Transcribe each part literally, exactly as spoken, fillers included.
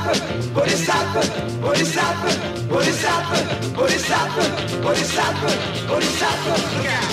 Bodhisattva, Bodhisattva, Bodhisattva, Bodhisattva, Bodhisattva, Bodhisattva, Bodhisattva, look out.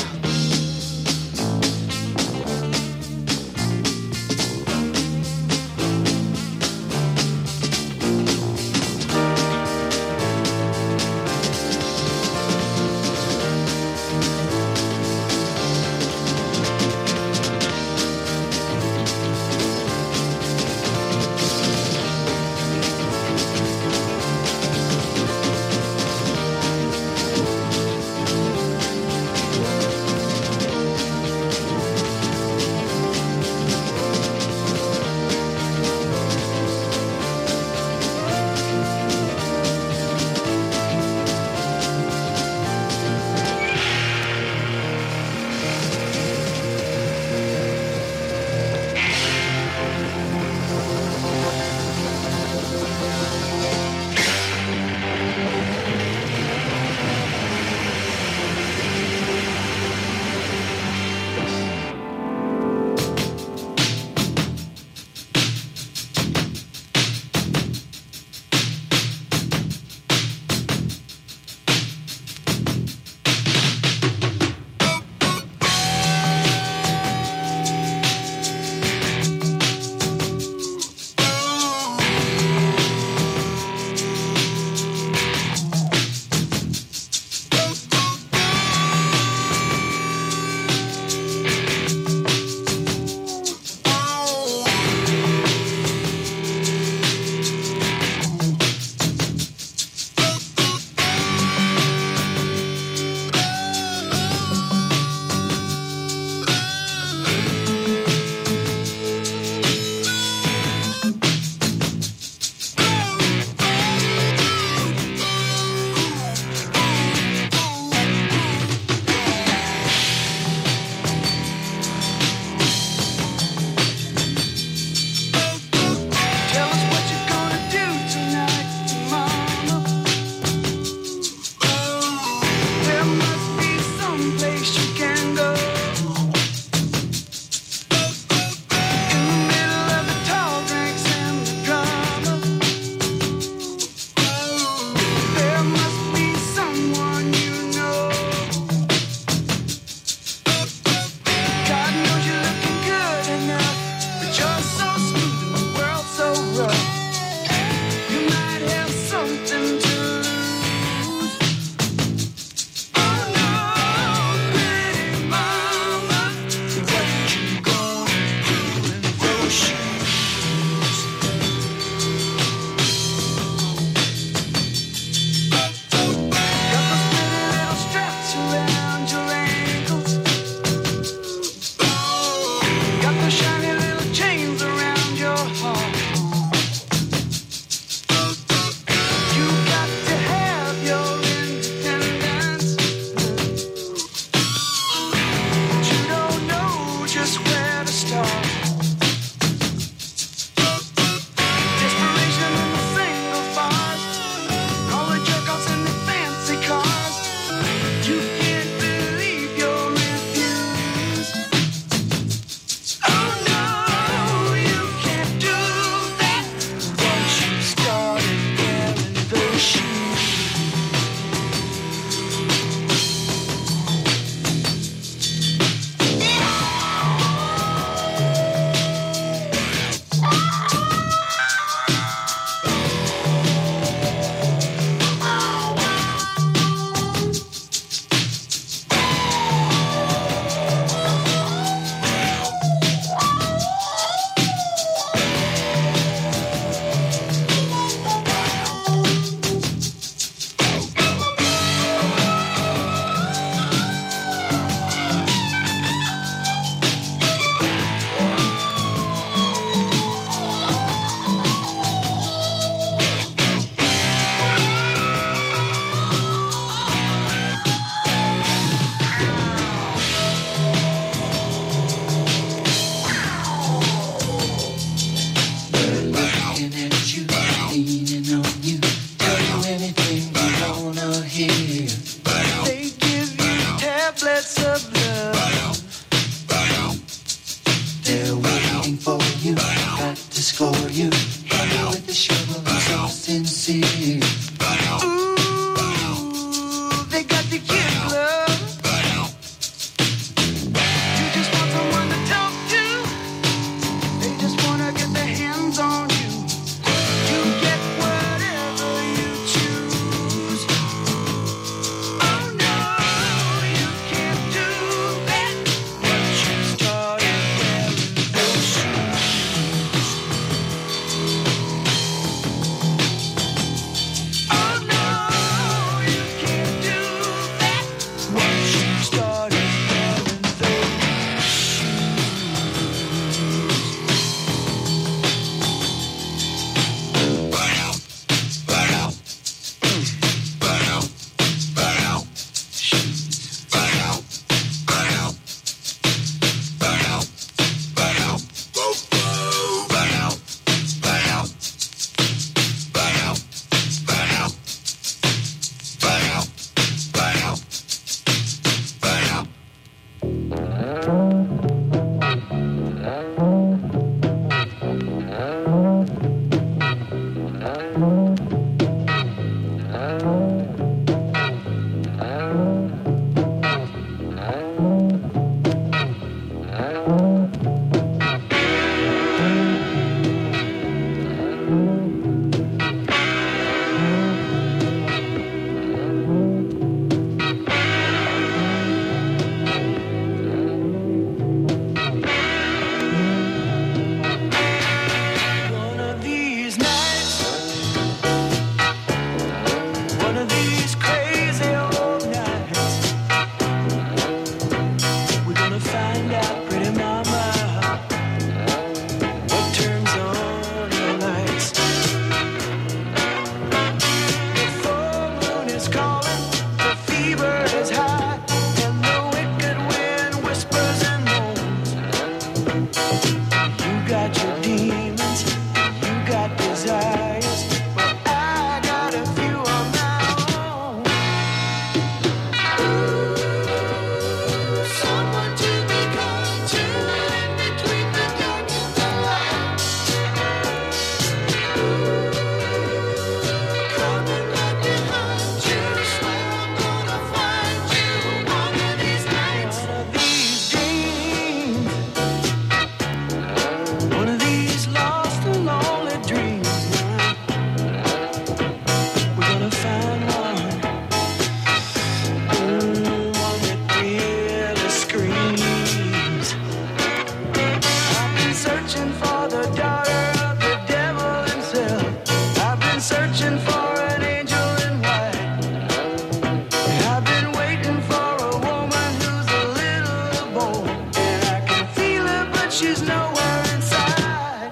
is nowhere in sight.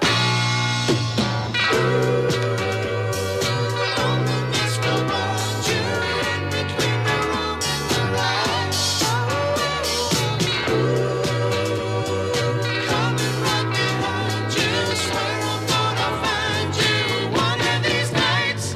Loneliness will find you in between the wrong and the right. Coming right behind you, swear I'm gonna find you one of these nights.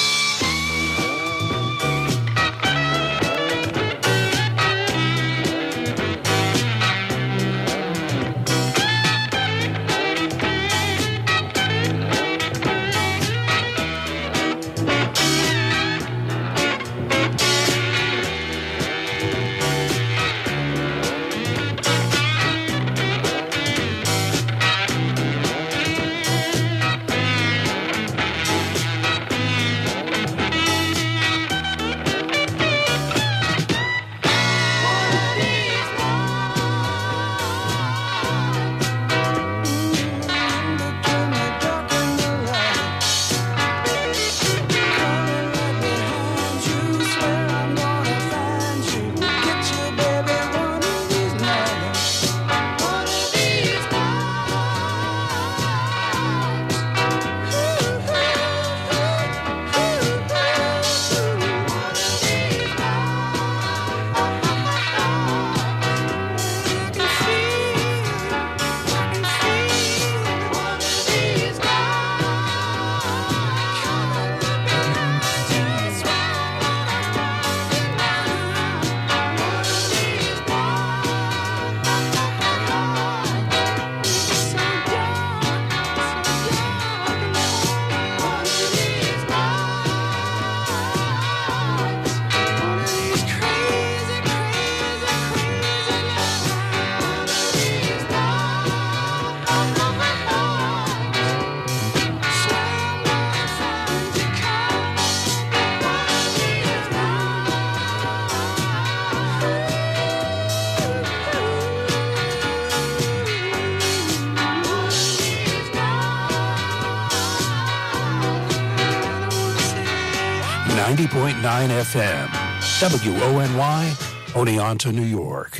ninety point nine F M, W O N Y, Oneonta, New York.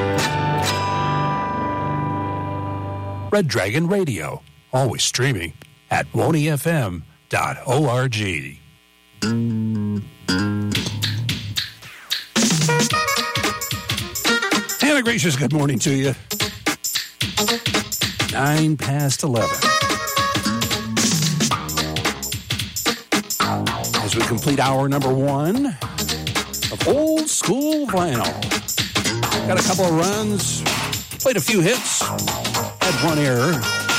Red Dragon Radio, always streaming at woney f m dot org. And a gracious good morning to you. Nine past eleven. As we complete hour number one of Old School Vinyl. Got a couple of runs, played a few hits, had one error.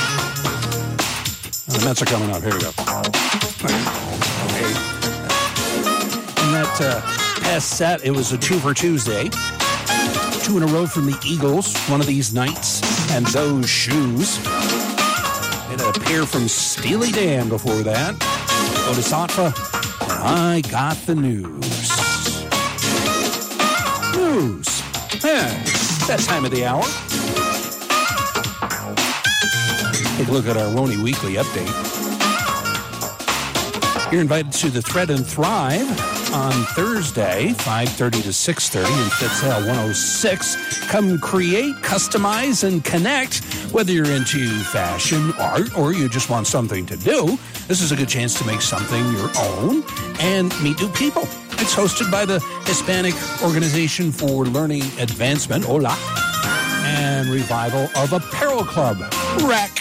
Oh, the Mets are coming up. Here we go. Okay. In that uh, past set, it was a two for Tuesday. Two in a row from the Eagles, One of These Nights, and Those Shoes. And a pair from Steely Dan before that. Bodhisattva, and I Got the News. News. Yeah, that time of the hour. Take a look at our Woney Weekly update. You're invited to the Thread and Thrive on Thursday, five thirty to six thirty in Fitzhale one oh six. Come create, customize, and connect. Whether you're into fashion, art, or you just want something to do, this is a good chance to make something your own and meet new people. It's hosted by the Hispanic Organization for Learning Advancement, Hola, and Revival of Apparel Club, R A C.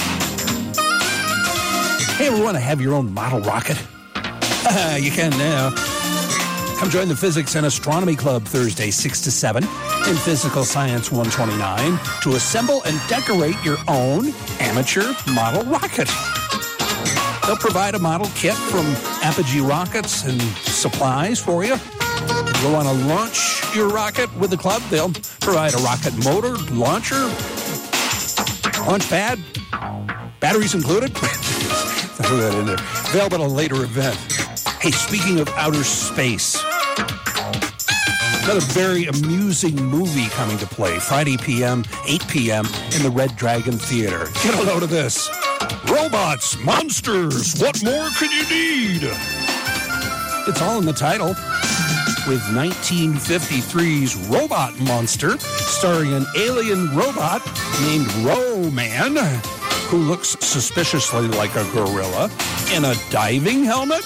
Hey, ever want to have your own model rocket? Uh, you can now. Come join the Physics and Astronomy Club Thursday, six to seven in Physical Science one twenty-nine to assemble and decorate your own amateur model rocket. They'll provide a model kit from Apogee Rockets and supplies for you. If you want to launch your rocket with the club, they'll provide a rocket motor, launcher, launch pad, batteries included. Throw that in there. Available at a later event. Hey, speaking of outer space, another very amusing movie coming to play Friday p m, eight p m in the Red Dragon Theater. Get a load of this. Robots, monsters, what more could you need? It's all in the title. with nineteen fifty-three's Robot Monster, starring an alien robot named Ro-Man, who looks suspiciously like a gorilla in a diving helmet.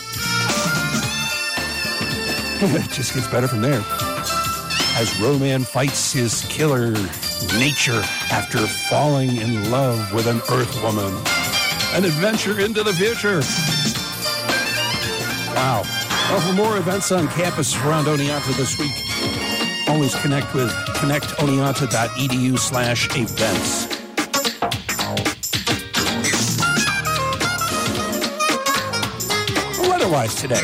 It just gets better from there. As Ro-Man fights his killer nature after falling in love with an Earth woman. An adventure into the future. Wow. Well, for more events on campus around Oneonta this week, always connect with connect oneonta dot e d u slash events. Weather-wise today,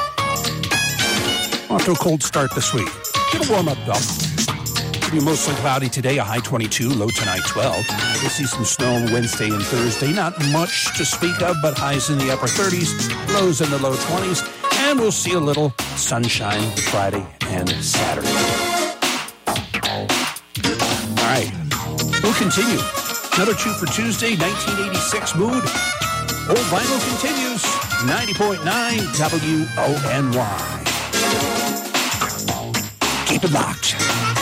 off to a cold start this week. It'll warm up, though. It'll be mostly cloudy today, a high twenty-two, low tonight twelve. We'll see some snow on Wednesday and Thursday. Not much to speak of, but highs in the upper thirties, lows in the low twenties. And we'll see a little sunshine Friday and Saturday. All right, we'll continue. Another two for Tuesday, nineteen eighty-six mood. Old Vinyl continues, ninety point nine W O N Y. Keep it locked.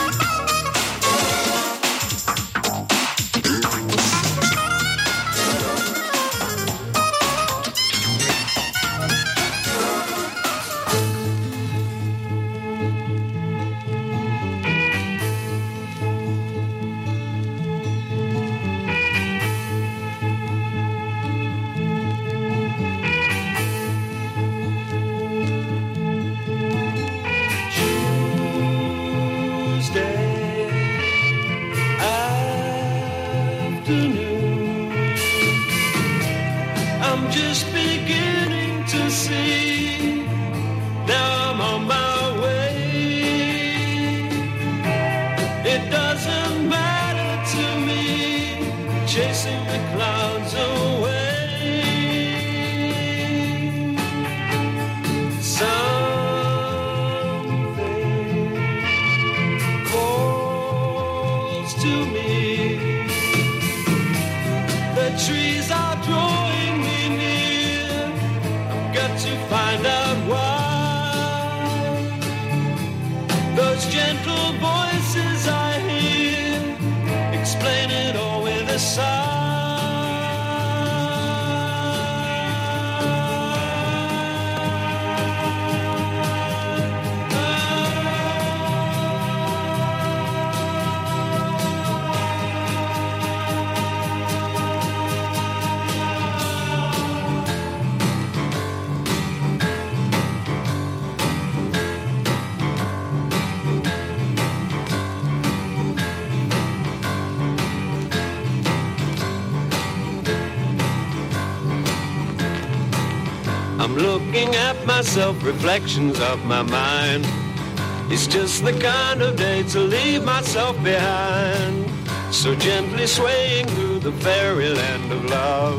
I'm looking at myself, reflections of my mind. It's just the kind of day to leave myself behind. So gently swaying through the fairyland of love.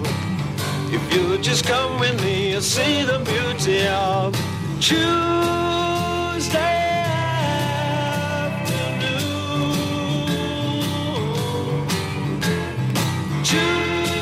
If you'll just come with me, you'll see the beauty of Tuesday afternoon. Tuesday.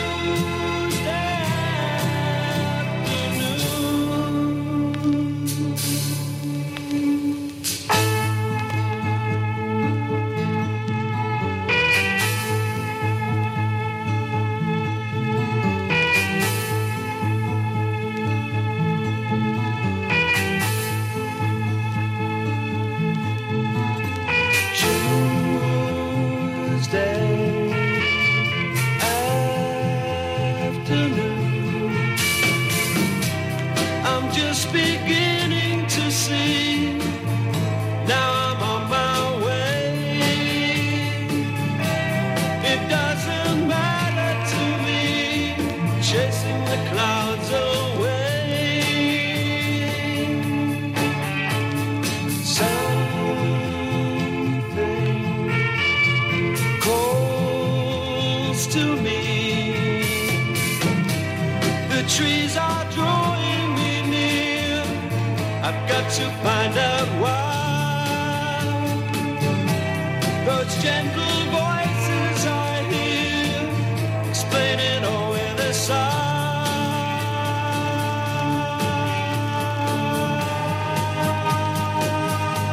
To find out why those gentle voices I hear explaining all with a sigh.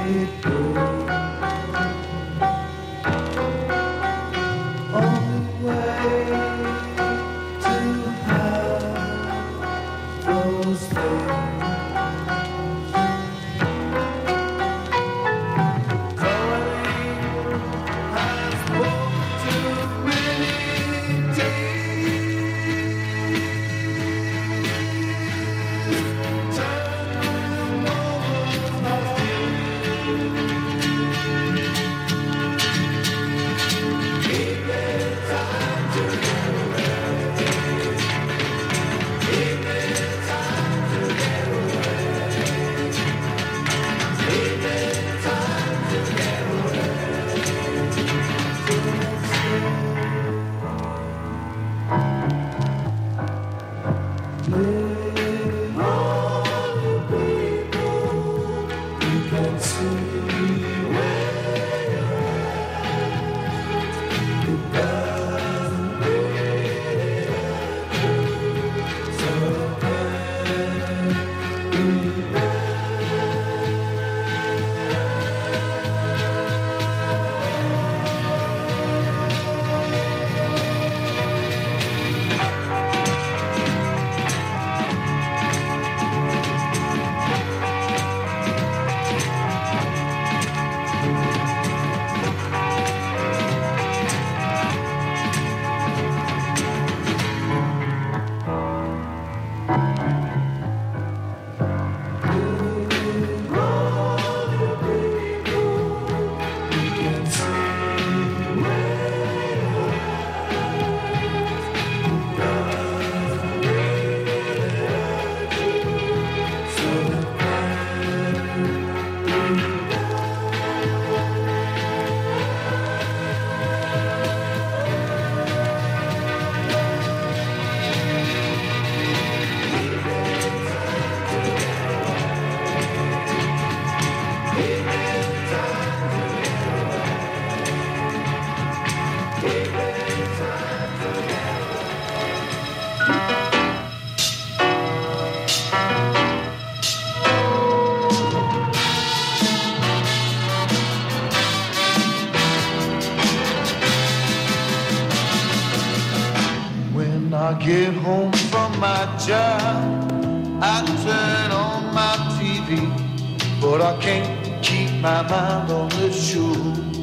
I get home from my job, I turn on my T V, but I can't keep my mind on the show.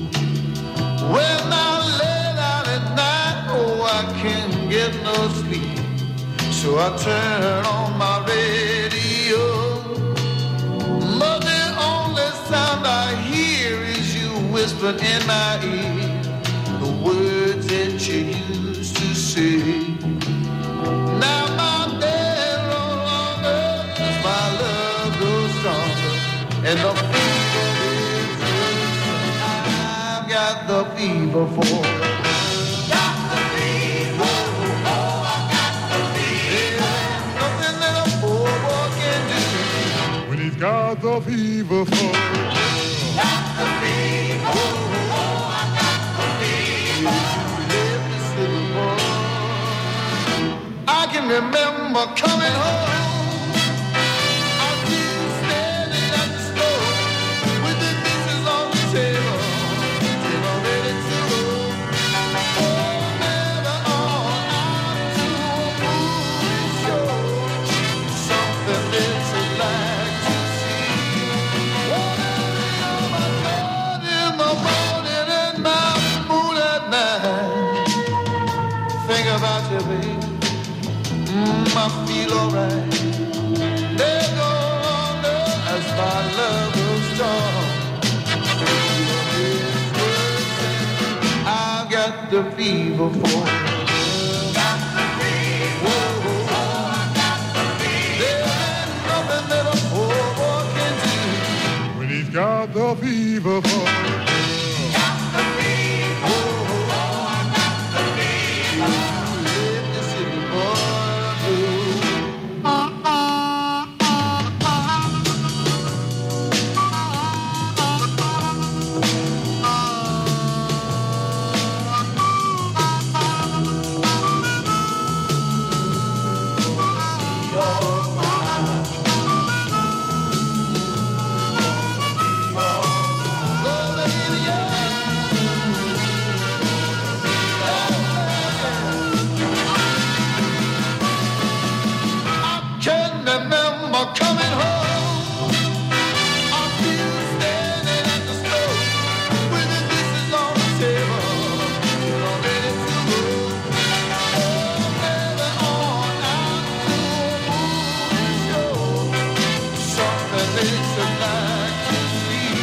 When I lay down at night, oh, I can't get no sleep, so I turn on my radio. But the only sound I hear is you whispering in my ear the words that you used to say. Now my day no longer, as my love grows stronger, and the fever is raging. I've got the fever for got the fever, oh, I got the fever. There's nothing that a poor boy can do when he's got the fever for got the fever, oh, I got the fever. Let me sit alone. I can remember coming home. I see you standing at the store with the dishes on the table, and I'm ready to go. Oh, never on out to a movie show. Something that you like to see. Whatever my thought in the morning and my mood at night. Think about you, baby. Mm, I feel alright. There's no longer as my love grows strong. I've got the fever for got the fever. Oh, I got the fever. There's nothing that a poor boy can do when he's got the fever for got the fever. Oh, I got the fever. Let me see the boy. Oh, place I'd like to see.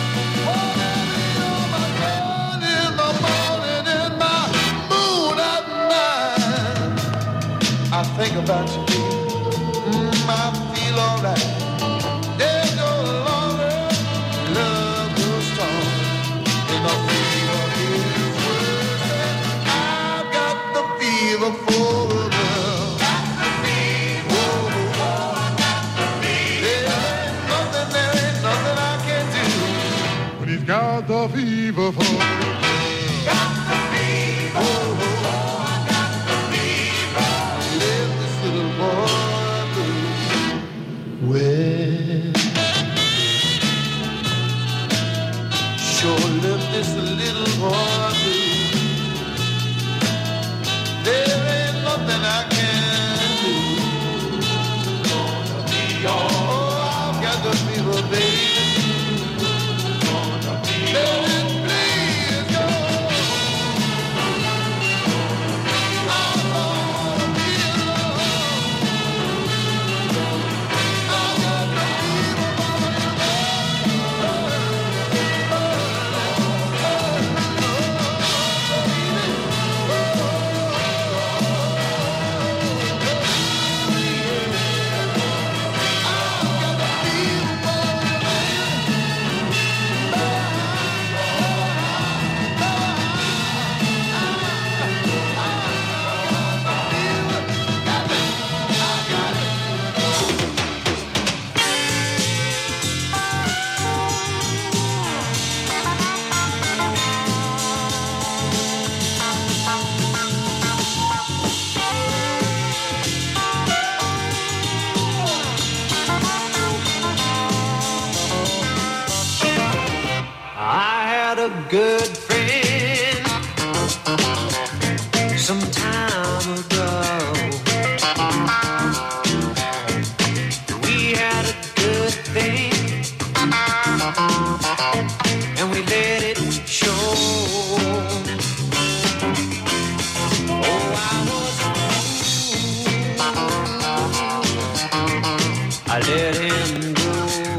Oh, my God, in the morning, in my mood at night, I think about you, baby. Mm, I feel alright. Days go longer, love goes strong, and the fever is worse. I've got the fever for love. Got the fever. Oh, got the fever. There ain't nothing, there ain't nothing I can do. But he's got the fever for love. Got the fever. Oh, got the fever. Let this little boy blue. Well, sure let this little boy blue. There ain't nothing I can do. Gonna be all. Oh, I've got the fever, baby. Gonna be all. Let it please go. I'm gonna be alone. I've got the fever, I had a good friend some time ago. We had a good thing, and we let it show. Oh, I was a fool. I let him go.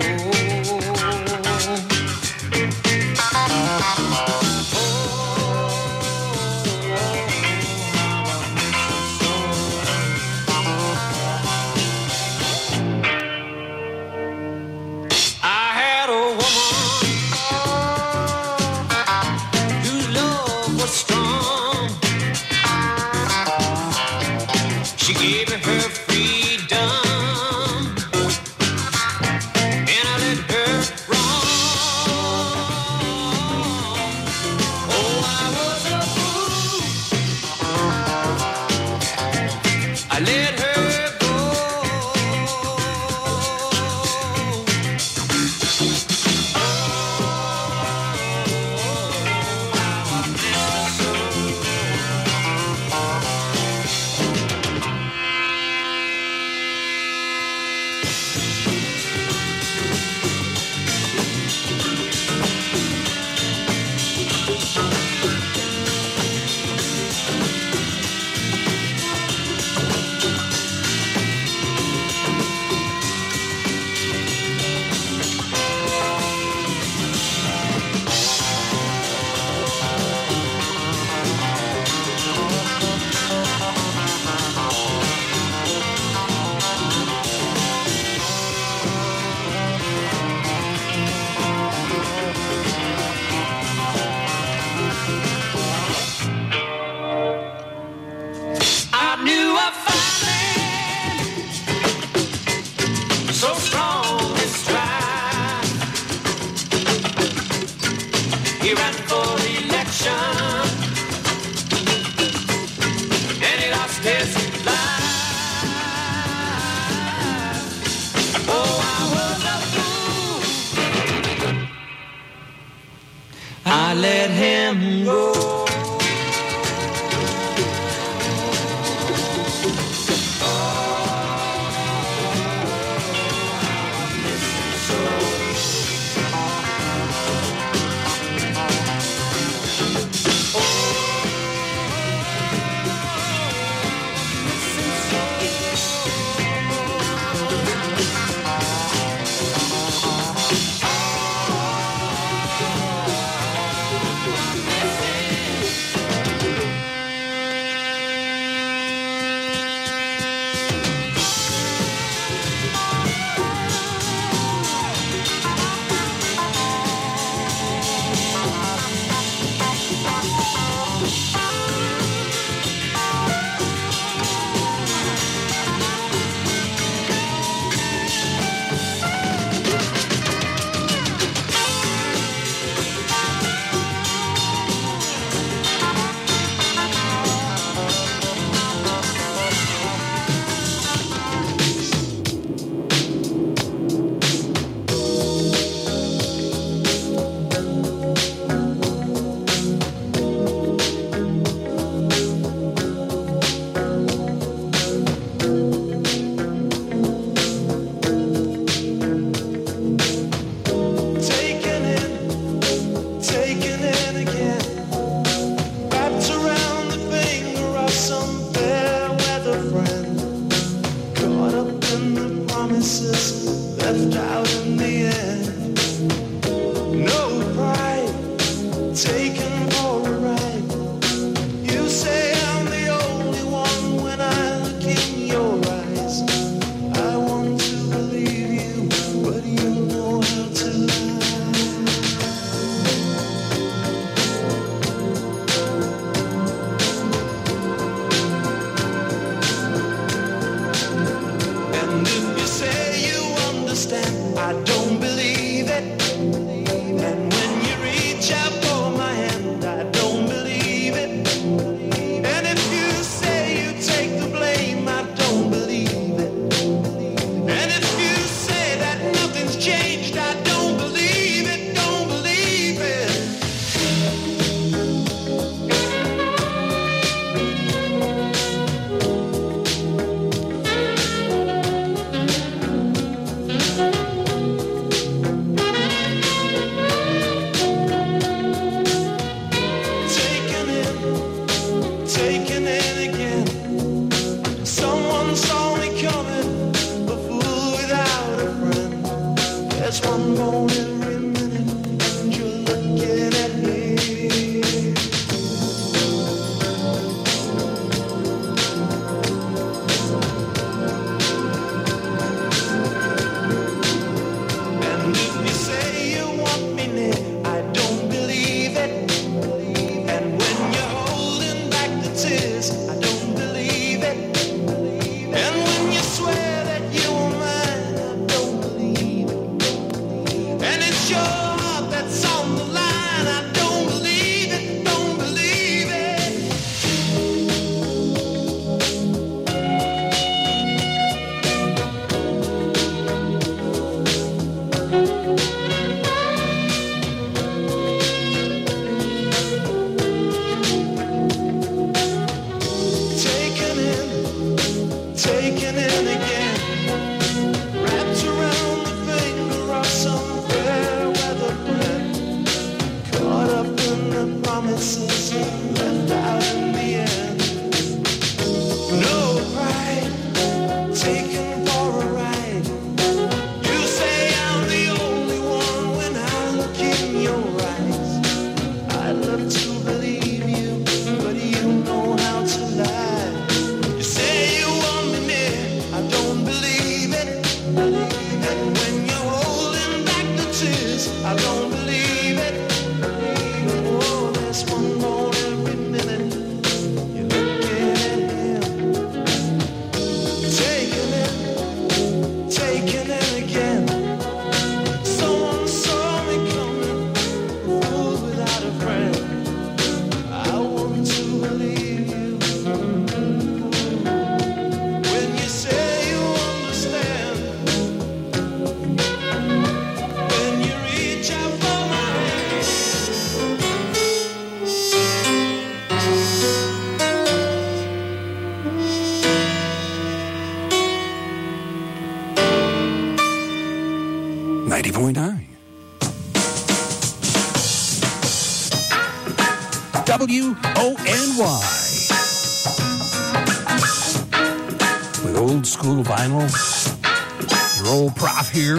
I let him go. on every minute when you're looking at me. And if you say you want me near, I don't believe it. And when you're holding back the tears, I don't believe it. And when you swear that you were mine, I don't believe it. And it's your heart that's on the line, I don't believe it, don't believe it. Taken in, taken in again, wrapped around the finger of some fair weather friend, caught up in the promises left out in the end. No pride, taken for a ride. You say I'm the only one when I look in your eyes. I'd love to believe you, but you know how to lie. You say you want me near, I don't believe it. And when you're holding back the tears, I don't believe it. Oh, there's one more every minute. You're looking at him, taking it, taking it again. Someone saw me coming, a fool without a friend. I want to believe you. When you say you understand, when you reach out for my hand. ninety point nine. W O N Y. With old school vinyl. Your old prof here.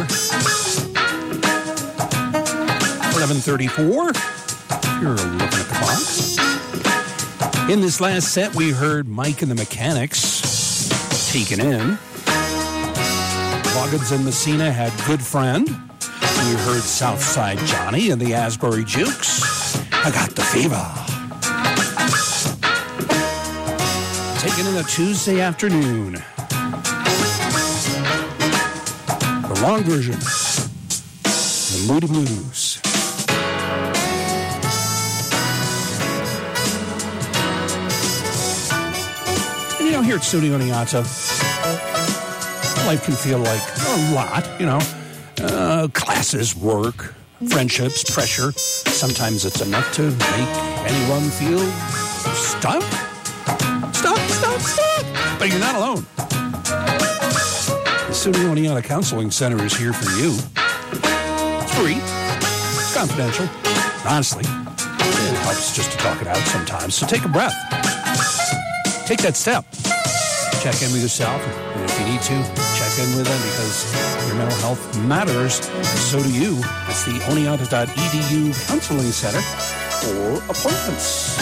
eleven thirty-four. You're looking at the clock. In this last set, we heard Mike and the Mechanics, Taken In. Loggins and Messina had Good Friend. We heard Southside Johnny and the Asbury Jukes. I Got the Fever. Taken in a Tuesday afternoon. The long version. The Moody Blues. And you know, here at Studio Niata, life can feel like a lot, you know. Uh, classes, work, friendships, pressure. Sometimes it's enough to make anyone feel stuck. Stuck, stuck, stuck. But you're not alone. The Studio Niata Counseling Center is here for you. It's free. It's confidential. Honestly, it helps just to talk it out sometimes. So take a breath. Take that step. Check in with yourself. And if you need to, check in with them because your mental health matters. So do you. It's the oneonta dot e d u Counseling Center for appointments.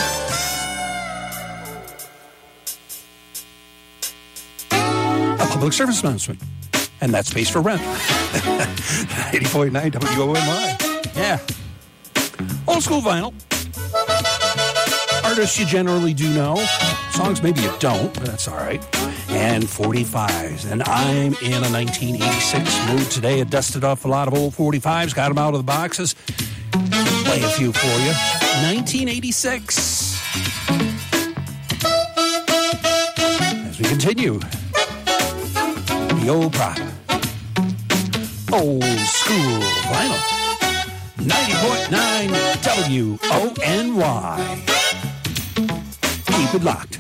A public service announcement. And that's space for rent. eighty point nine W O N Y. Yeah. Old school vinyl. Artists you generally do know. Songs maybe you don't, but that's all right. And forty-fives. And I'm in a nineteen eighty-six mood today. I dusted off a lot of old forty-fives, got them out of the boxes. Play a few for you. nineteen eighty-six. As we continue, the old product. Old school vinyl. ninety point nine W O N Y. Keep it locked.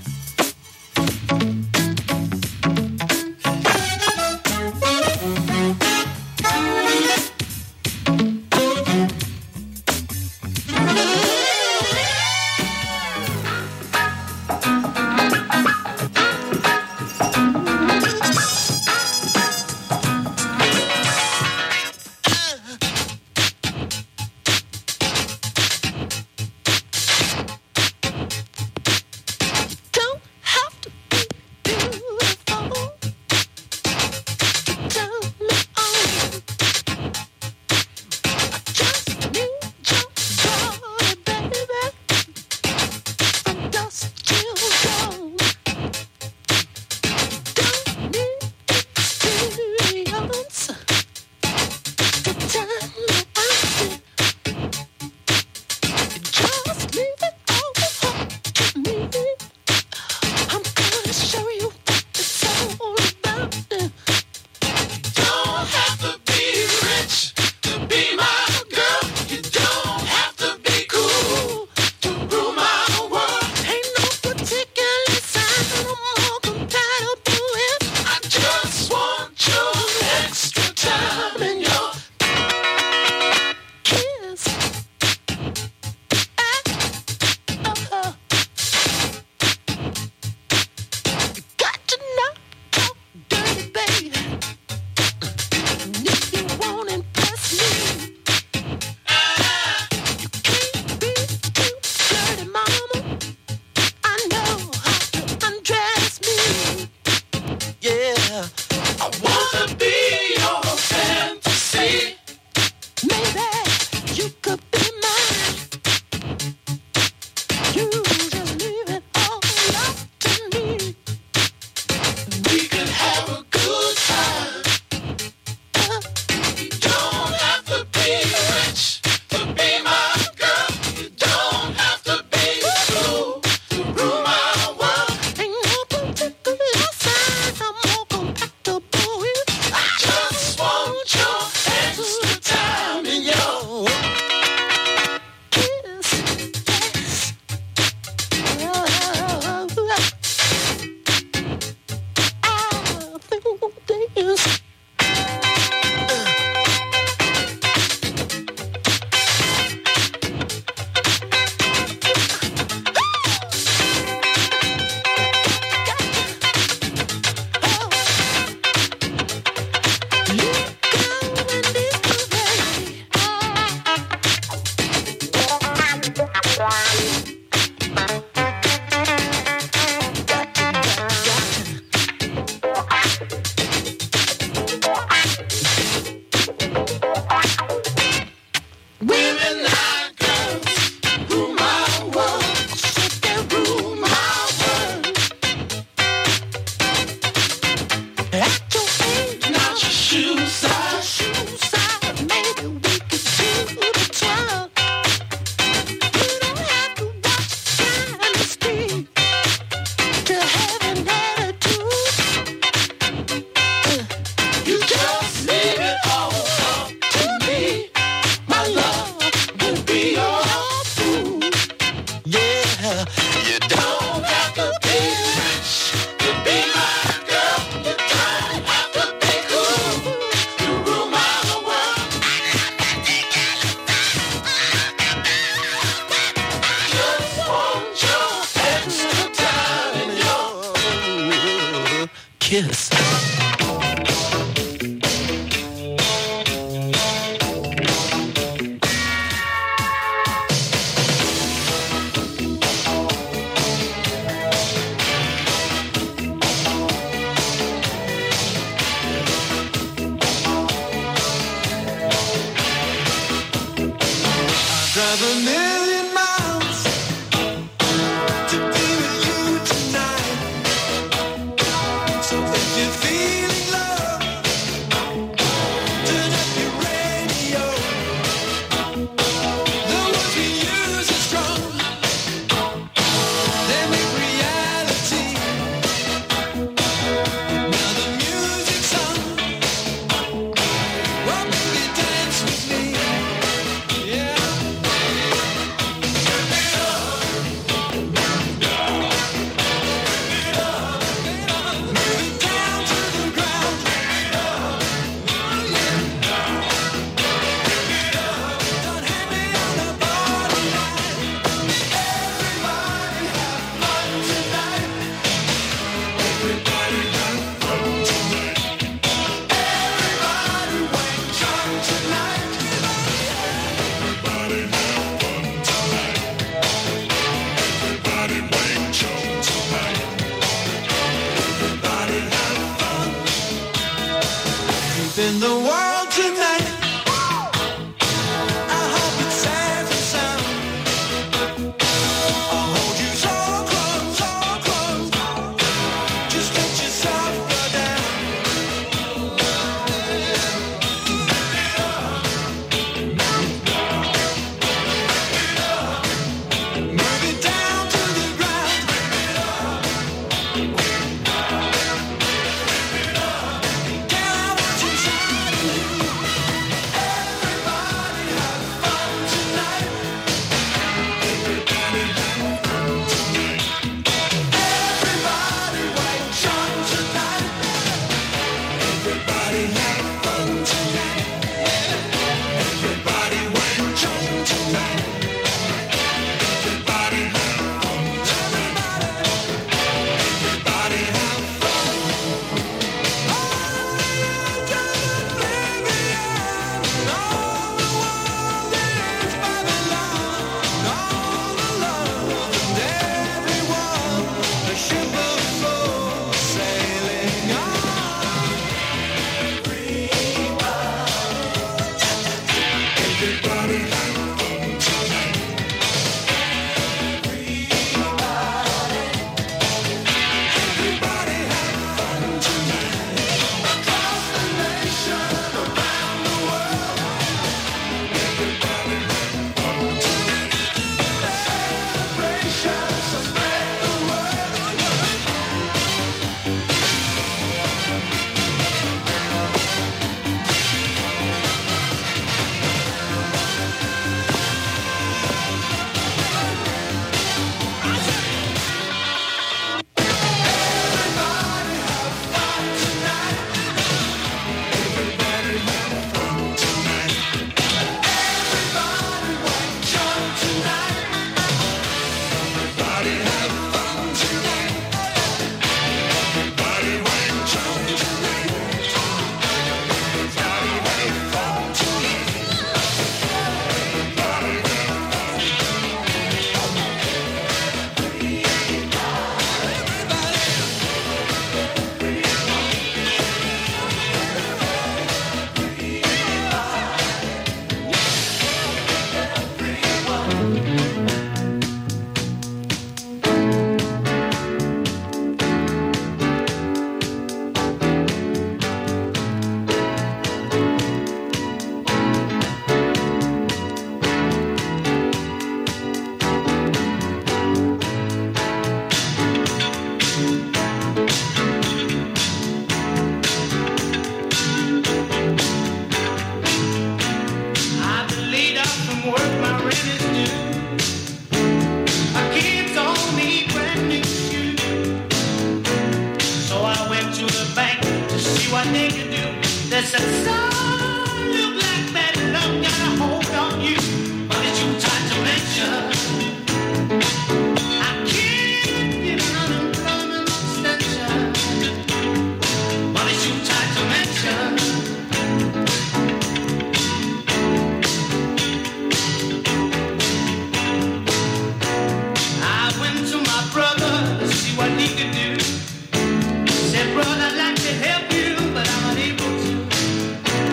drive a million miles to be with you tonight. So if you're feeling low, turn up your radio. The words we use are strong. They make reality. Now the music's on. Well, baby, dance with me. Yeah. In the world tonight, I hope it's safe and sound. I'll hold you so close, so close. Just let yourself go down. Move it down to the ground. Down what's inside of you. Everybody have fun tonight. Everybody have fun tonight. Everybody wake up tonight. Everybody have fun tonight. Everybody wake up tonight. Everybody have fun tonight. Everybody have fun. I've been laid out from work, my rent is due. My kids all need brand new shoes. So I went to the bank to see what they could do. They said, son, look like that love got a hold on you. But it's too tight to mention. I can't get an unemployment extension. But it's too tight to mention. I went to my brother to see what he could do. Said, brother, I'd like to help you, but I'm unable to.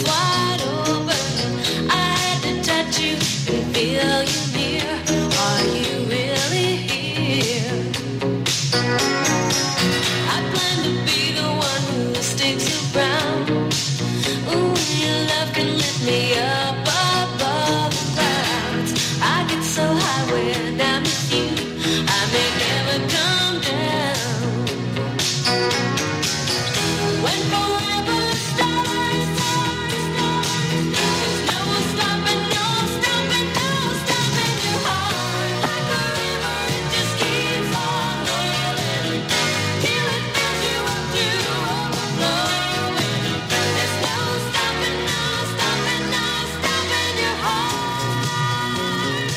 wide open. I had to touch you and feel you near. Are you really here? I plan to be the one who sticks around. Ooh, your love can lift me up above the clouds. I get so high when I'm with you, I may never come down. When forever starts, there's no stopping, no stopping, no stopping your heart. Like a river, it just keeps on rolling till it fills you up to overflowing. There's no stopping, no stopping, no stopping your heart.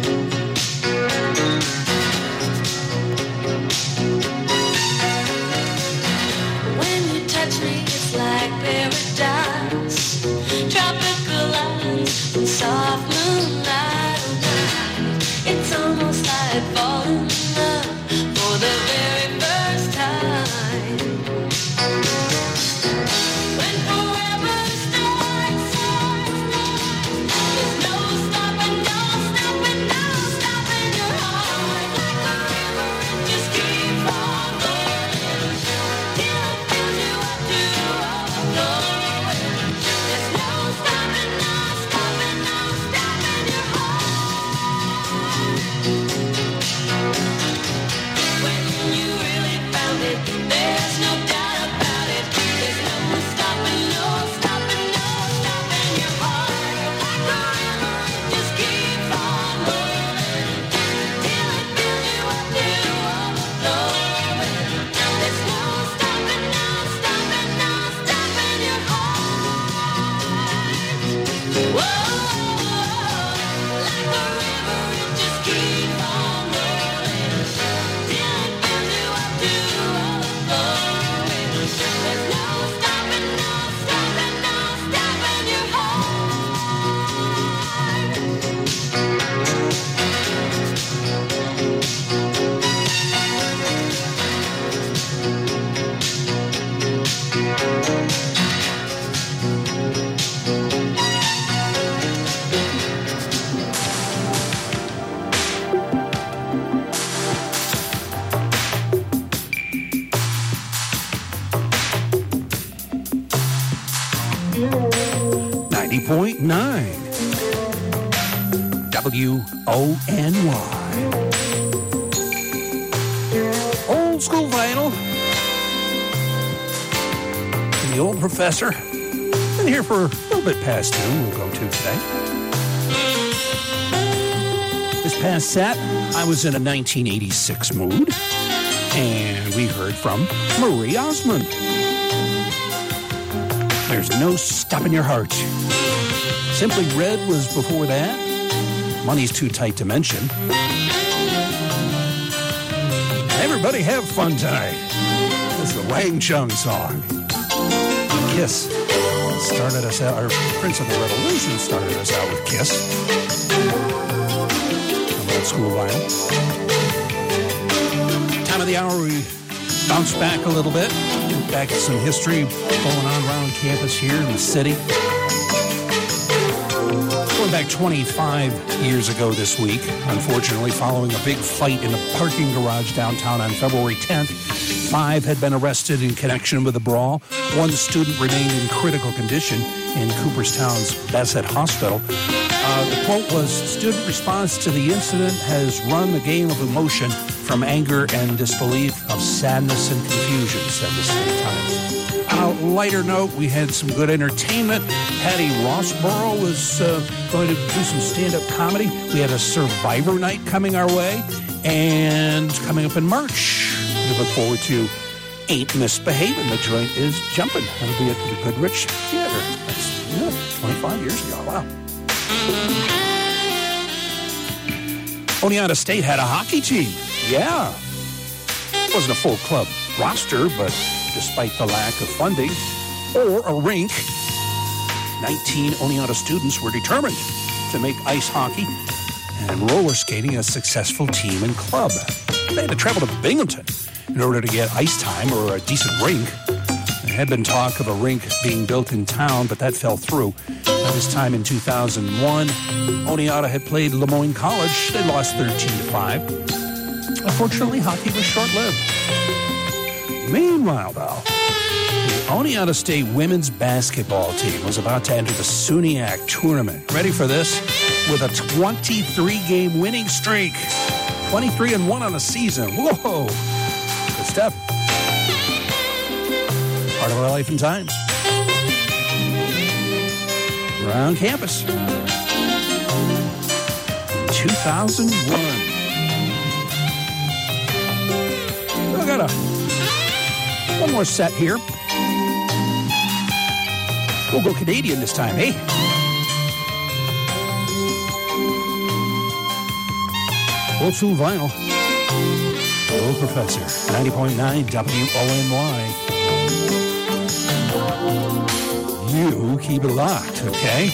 When you touch me, it's like paradise. Tropical islands and soft moonlight at night. It's almost like falling in love for the very first time. When forever starts, there's no stopping, no stopping, no stopping your heart. Like a river, it just keeps on rolling till it fills you up to overflowing. There's no stopping, no stopping, no stopping your heart. When you really found it, there's no doubt about it. There's no stopping, no stopping, no stopping your heart. Like a river, it just keeps on rolling till it fills you up to overflowing. There's no stopping, no stopping, no stopping your heart. Whoa, like a river, it just keeps on rolling till it fills you up to overflowing. There's no stopping, no stopping, no stopping your ninety point nine W O N Y. Old school vinyl. And the old professor. Been here for a little bit past noon. We'll go to today. This past set, I was in a nineteen eighty-six mood. And we heard from Marie Osmond. There's no stopping your heart. Simply Red was before that. Money's Too Tight to Mention. Everybody have fun tonight. This is the Wang Chung song. Kiss started us out, our Prince of the Revolution started us out with Kiss. Some old school vinyl. Time of the hour, we bounce back a little bit. Look back at some history going on around campus here in the city. Going back twenty-five years ago this week, unfortunately, following a big fight in a parking garage downtown on February tenth, five had been arrested in connection with the brawl. One student remained in critical condition in Cooperstown's Bassett Hospital. Uh, the quote was, "Student response to the incident has run the game of emotion from anger and disbelief of sadness and confusion," said the State Times. On a lighter note, we had some good entertainment. Patty Rossborough was uh, going to do some stand-up comedy. We had a Survivor night coming our way. And coming up in March, we look forward to Ain't Misbehavin'. The joint is jumping. That'll be at the Goodrich Theater. That's yeah, twenty-five years ago. Wow. Oneonta State had a hockey team. Yeah. It wasn't a full club roster, but despite the lack of funding or a rink, nineteen Oneonta students were determined to make ice hockey and roller skating a successful team and club. They had to travel to Binghamton in order to get ice time or a decent rink. They had been talk of a rink being built in town, but that fell through. By this time in two thousand one, Oneonta had played Lemoyne College. They lost thirteen to five. Unfortunately, hockey was short-lived. Meanwhile, though, the Oneonta State women's basketball team was about to enter the SUNYAC tournament. Ready for this? With a twenty-three game winning streak. twenty-three and one on the season. Whoa! Good stuff. Part of our life and times. Around campus. two thousand one. I got a one more set here. We'll go Canadian this time, eh? Old school vinyl. Old Professor. ninety point nine W O N Y. You keep it locked, okay?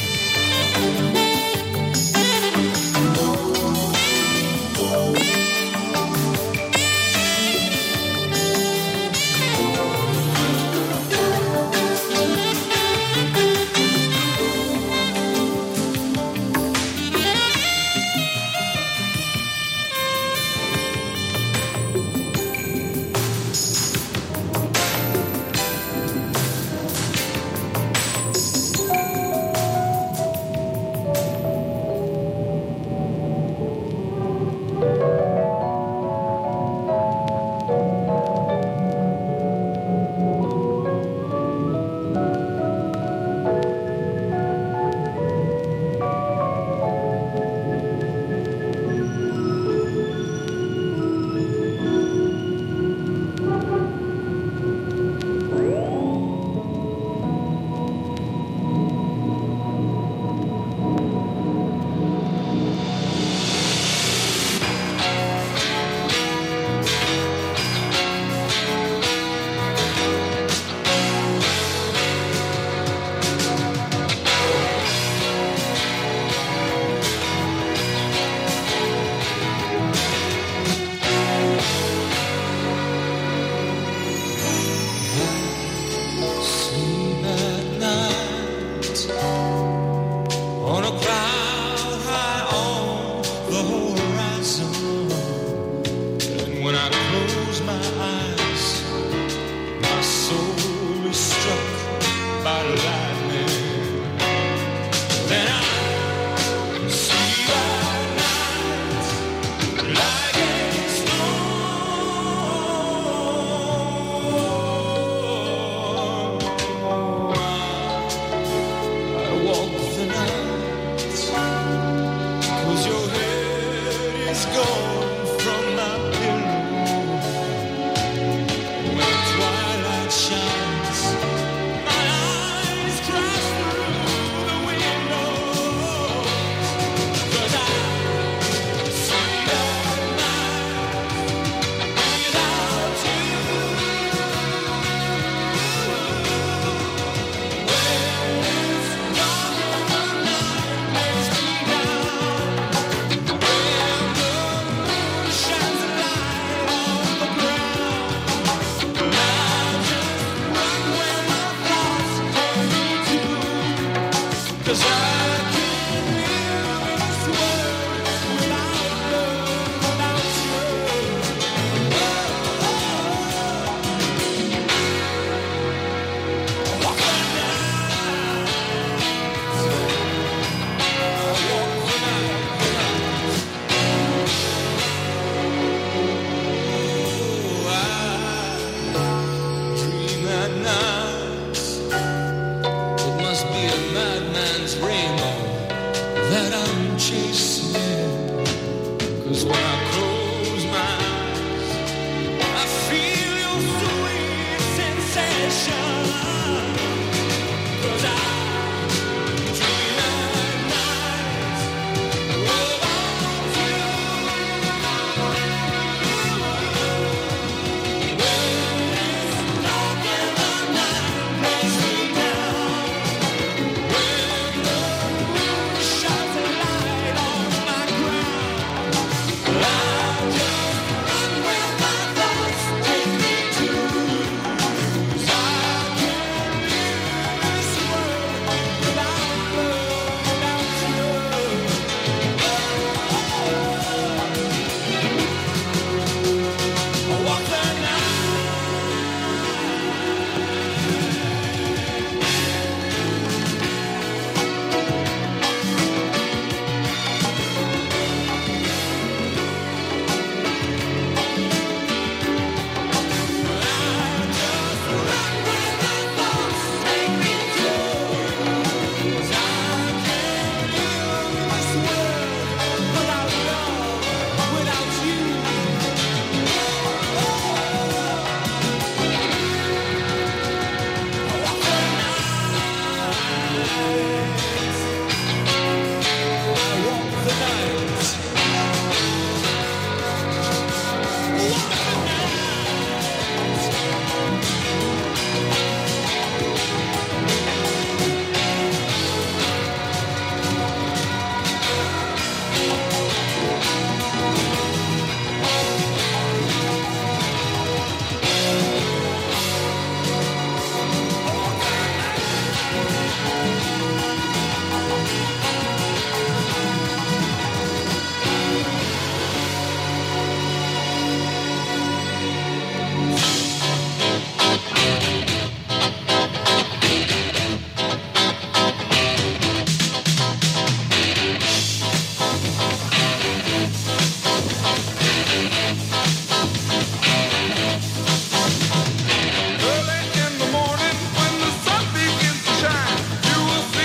That I'm chasing, 'cause when I